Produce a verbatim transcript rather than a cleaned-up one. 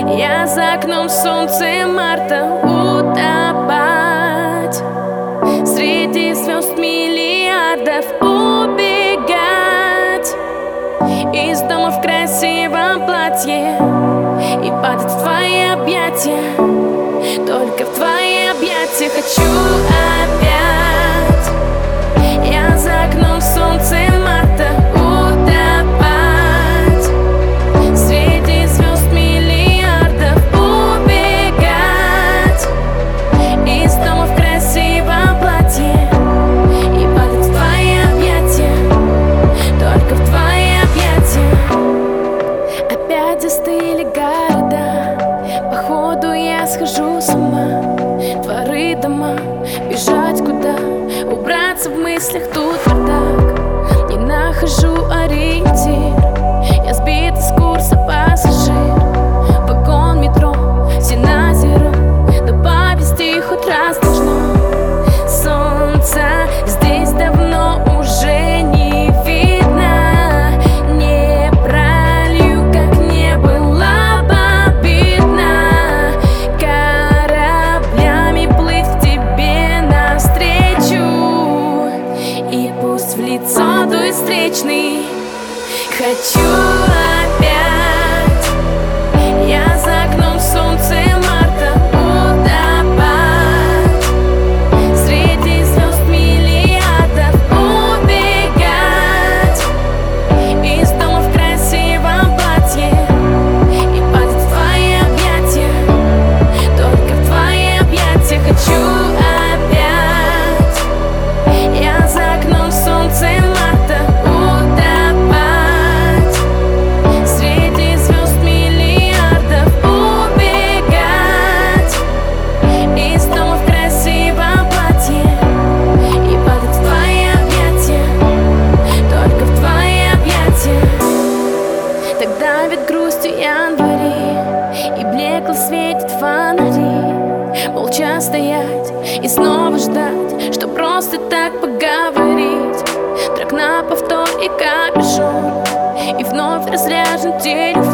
Я за окном солнце марта утопать, среди звезд миллиардов убегать, из дома в красивом платье и падать в твои объятия. Только в твои объятия хочу опять. Я за окном солнце марта утопать, среди звезд миллиардов убегать, из дома в красивом платье и падать в твои объятия. Только в твои объятия. Опять застыли города, походу я схожу с ума. Дворы, дома, бежать куда? Убраться в мыслях, тут бардак. Не нахожу ориентир, я сбит с курса пассажир. Вагон метро, все на зеро, но повезти хоть раз должно. Солнца здесь давно уже не видно, не пролью, как не было обидно. Кораблями плыть к тебе навстречу, и пусть в лицо дует встречный. Хочу опять. Я за окном солнце марта утопать, среди звезд миллиардов убегать, из дома в красивом платье и падать в твои объятия. Только в твои объятия хочу опять. Я за окном солнце марта утопать, среди звезд миллиардов убегать, из дома в красивом платье и падать в твои объятия. Только в твои объятия. Так давит грустью январи, и блекло светит фонари. Молча стоять и снова ждать, что просто так поговорить. Трек на повтор и капюшон, и вновь разряжен телефон.